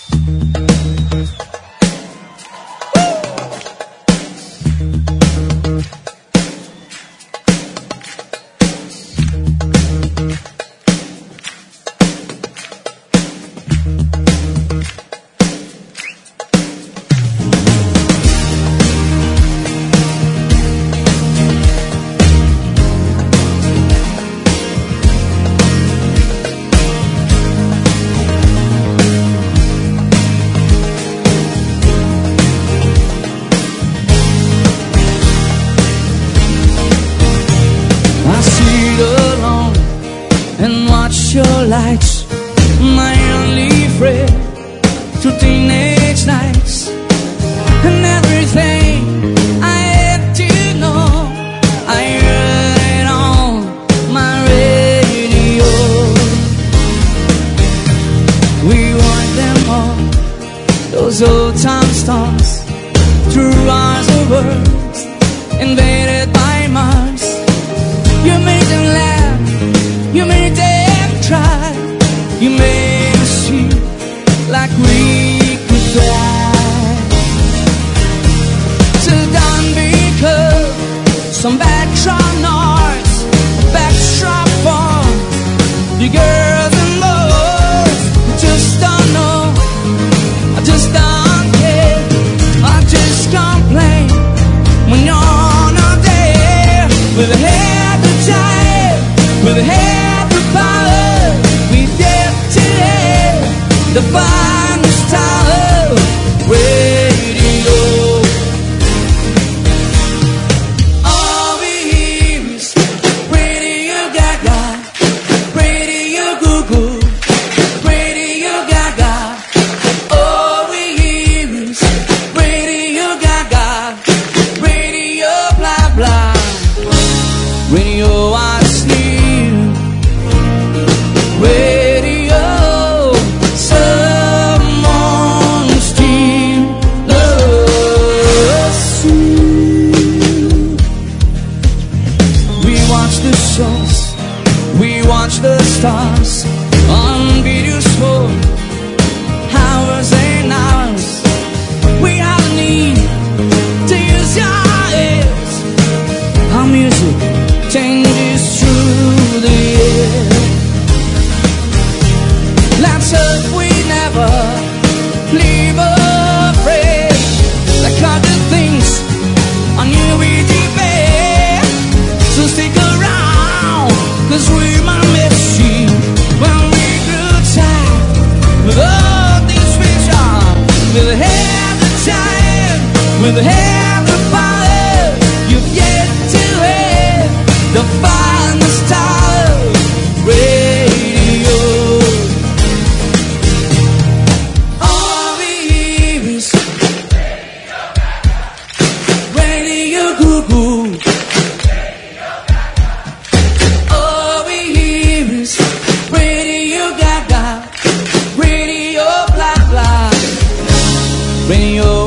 Your lights, my only friend through teenage nights, and everything I had to know, I heard it on my radio. We want them all, those old time stars, through hours of words, invaded by Mars. You made them laugh, you made them try, you made us feel like we could fly. So don't because some backdrop noise, backdrop form, you girls and boys, I just don't know, I just don't care, I just complain when you're not there. With a head to time, with a head to power, we dare to have the finest tower radio. All we hear is Radio Gaga, Radio Goo Goo, Radio Gaga. All we hear is Radio Gaga, Radio blah blah, Radio I sleep, Radio someone still loves you. We watch the shows, we watch the stars on videos for hours and hours. We have a need to use your ears. Our music changes through the air. Let's hope we never leave afraid. Like other things on you we debate. So stick around, cause we might miss you when we grew tired with all these visions. We'll have the time, we'll have the power. You've yet to have the finest tower radio. All we hear is Radio Goo Goo. All we hear is Radio Gaga, Radio blah blah, Radio